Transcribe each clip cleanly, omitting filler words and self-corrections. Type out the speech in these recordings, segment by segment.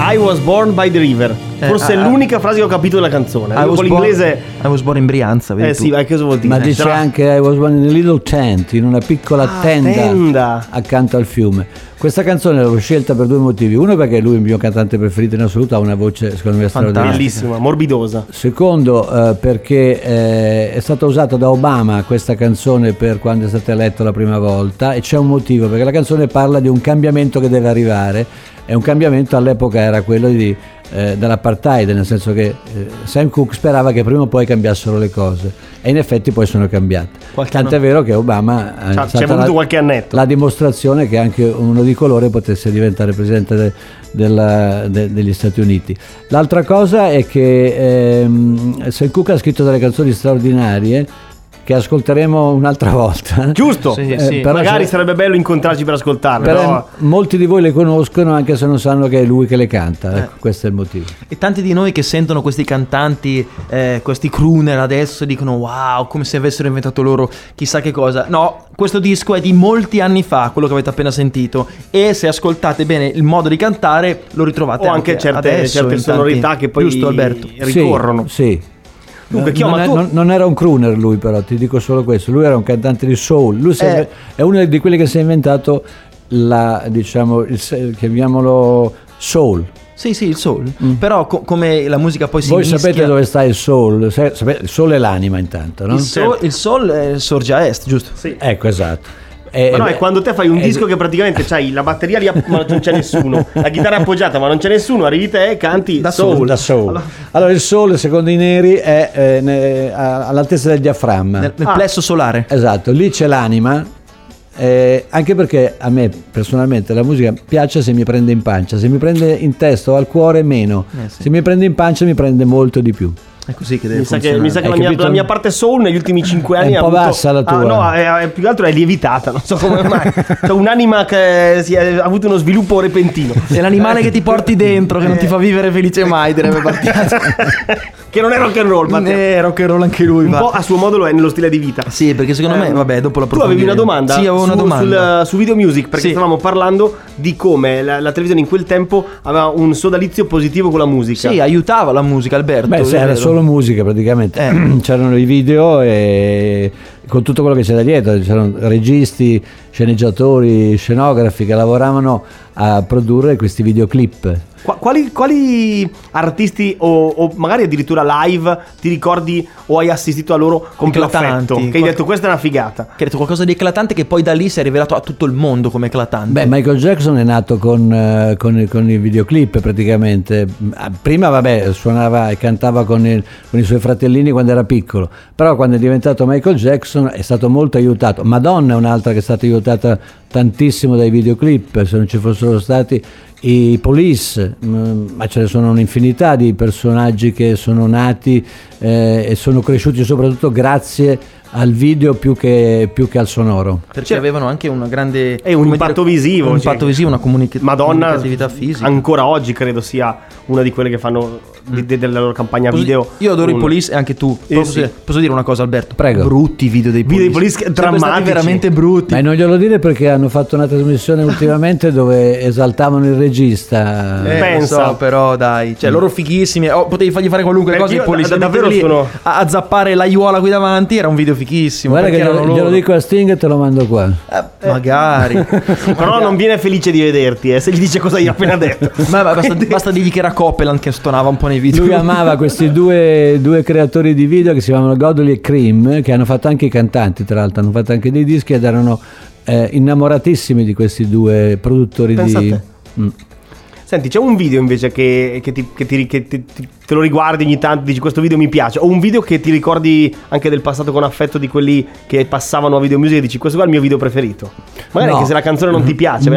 I was born by the river. Forse è l'unica frase che ho capito della canzone. Con l'inglese I was born in Brianza, vedi tu. sì, ma che cosa vuol dire? Ma dice anche I was born in a little tent, in una piccola tenda accanto al fiume. Questa canzone l'ho scelta per due motivi. Uno, perché lui è il mio cantante preferito in assoluto, ha una voce secondo me straordinaria, bellissima, morbidosa. Secondo, perché è stata usata da Obama questa canzone per quando è stata eletta la prima volta, e c'è un motivo, perché la canzone parla di un cambiamento che deve arrivare, e un cambiamento all'epoca era quello dell'apartheid, nel senso che Sam Cooke sperava che prima o poi cambiassero le cose, e in effetti poi sono cambiate. Tant'è vero che Obama ci è voluto qualche annetto. La dimostrazione che anche uno di colore potesse diventare presidente degli Stati Uniti. L'altra cosa è che Sam Cooke ha scritto delle canzoni straordinarie che ascolteremo un'altra volta. Giusto, sì. Magari sarebbe bello incontrarci per ascoltarle. Però molti di voi le conoscono anche se non sanno che è lui che le canta. Ecco, questo è il motivo. E tanti di noi che sentono questi cantanti, questi crooner adesso, dicono wow, come se avessero inventato loro chissà che cosa. No, questo disco è di molti anni fa, quello che avete appena sentito, e se ascoltate bene il modo di cantare lo ritrovate anche certe sonorità che poi giusto, Alberto? Ricorrono. Sì. Dunque, non era un crooner lui, però ti dico solo questo, lui era un cantante di soul, lui è uno di quelli che si è inventato chiamiamolo soul. Sì, il soul. Però come la musica poi si Voi mischia. sapete dove sta il soul? Il soul è l'anima, intanto, no? Il soul sorge a est, giusto? Sì. Ecco, esatto. Ma no, è quando te fai un disco che praticamente c'hai la batteria lì ma non c'è nessuno, la chitarra appoggiata ma non c'è nessuno, arrivi te e canti da soul. Allora il soul, secondo i neri, è all'altezza del diaframma, nel plesso solare. Esatto, lì c'è l'anima, anche perché a me personalmente la musica piace se mi prende in pancia, se mi prende in testa o al cuore meno, se mi prende in pancia mi prende molto di più. È così che deve funzionare. Mi sa che la mia parte soul negli ultimi 5 anni è un po' bassa la tua. No, più che altro è lievitata, non so come mai. C'è un'anima che ha avuto uno sviluppo repentino. È l'animale che ti porti dentro, che non ti fa vivere felice mai, direbbe Battiato. Che non è rock and roll, è rock and roll anche lui. Un po' a suo modo lo è nello stile di vita. Sì, perché secondo me, vabbè, dopo la Tu avevi una domanda? Sì, avevo una domanda su Video Music, perché stavamo parlando di come la televisione in quel tempo aveva un sodalizio positivo con la musica. Sì, aiutava la musica, Alberto. Beh, era solo musica praticamente. C'erano i video e con tutto quello che c'era dietro, c'erano registi, sceneggiatori, scenografi che lavoravano a produrre questi videoclip. Quali artisti o magari addirittura live ti ricordi o hai assistito a loro con più affetto? Che hai detto questa è una figata. Che hai detto qualcosa di eclatante che poi da lì si è rivelato a tutto il mondo come eclatante. Beh, Michael Jackson è nato con i videoclip praticamente. Prima suonava e cantava con i suoi fratellini quando era piccolo, però quando è diventato Michael Jackson è stato molto aiutato. Madonna è un'altra che è stata aiutata tantissimo dai videoclip. Se non ci fossero stati i Police, ma ce ne sono un'infinità di personaggi che sono nati e sono cresciuti soprattutto grazie al video più che al sonoro, perché avevano anche una grande un impatto visivo, una comunicatività fisica. Ancora oggi credo sia una di quelle che fanno della loro campagna video. Io adoro i Police e anche tu. Posso dire una cosa, Alberto? Prego. Brutti video dei Police drammatici, veramente brutti. Ma non glielo dire perché hanno fatto una trasmissione ultimamente dove esaltavano il regista. Pensa, però dai, cioè loro fighissimi. Potevi fargli fare qualunque cosa. I Police davvero sono a zappare l'aiuola qui davanti. Era un video fighissimo. Guarda che glielo dico a Sting e te lo mando qua. Magari. Però non viene felice di vederti, se gli dice cosa io ho appena detto. Ma basta dirgli che era Copeland che stonava un po' nei video. Lui amava questi due creatori di video che si chiamano Godley e Cream, che hanno fatto anche i cantanti, tra l'altro hanno fatto anche dei dischi ed erano innamoratissimi di questi due produttori. Pensate. Senti, c'è un video invece che te lo riguardi ogni tanto, dici questo video mi piace, o un video che ti ricordi anche del passato con affetto, di quelli che passavano a Video Music e dici questo qua è il mio video preferito, magari anche se la canzone non ti piace.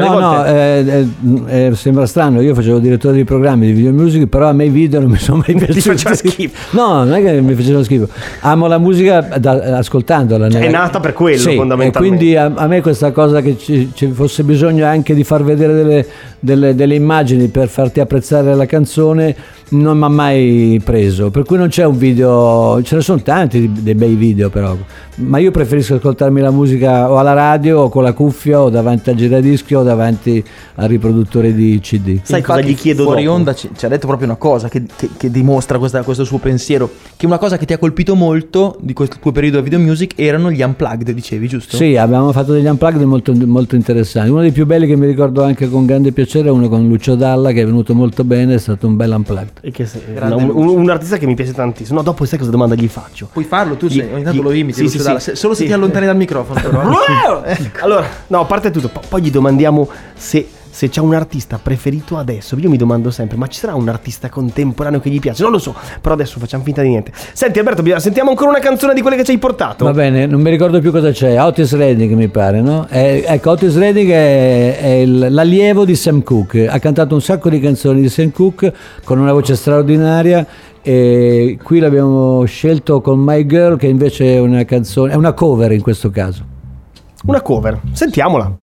Sembra strano, io facevo direttore di programmi di Video Music, però a me i video non mi sono mai piaciuti. Ti faceva schifo? No, non è che mi facevano schifo, amo la musica ascoltandola, è nata per quello, sì, fondamentalmente, e quindi a me questa cosa che ci fosse bisogno anche di far vedere delle immagini per farti apprezzare la canzone non mi ha mai preso, per cui non c'è un video, ce ne sono tanti dei bei video però, ma io preferisco ascoltarmi la musica o alla radio o con la cuffia o davanti al giradischi o davanti al riproduttore di CD. Sai cosa gli chiedo fuori dopo? onda ci ha detto proprio una cosa che dimostra questo suo pensiero, che una cosa che ti ha colpito molto di questo tuo periodo a Video Music erano gli unplugged, dicevi, giusto? Sì, abbiamo fatto degli unplugged molto, molto interessanti. Uno dei più belli che mi ricordo anche con grande piacere è uno con Lucio Dalla, che è venuto molto bene, è stato un bel unplugged. E che un artista che mi piace tantissimo. No, dopo sai cosa domanda gli faccio? Puoi farlo, tu ogni tanto lo imiti, sì, Lucio sì, Dalla, sì. solo se ti allontani dal microfono però. Allora, no, a parte tutto, poi gli domandiamo se c'è un artista preferito adesso. Io mi domando sempre, ma ci sarà un artista contemporaneo che gli piace? Non lo so, però adesso facciamo finta di niente. Senti Alberto, sentiamo ancora una canzone di quelle che ci hai portato. Va bene, non mi ricordo più cosa c'è. Otis Redding mi pare, no? Ecco, Otis Redding è l'allievo di Sam Cooke. Ha cantato un sacco di canzoni di Sam Cooke con una voce straordinaria, e qui l'abbiamo scelto con My Girl, che invece è una canzone, è una cover in questo caso. Una cover, sentiamola.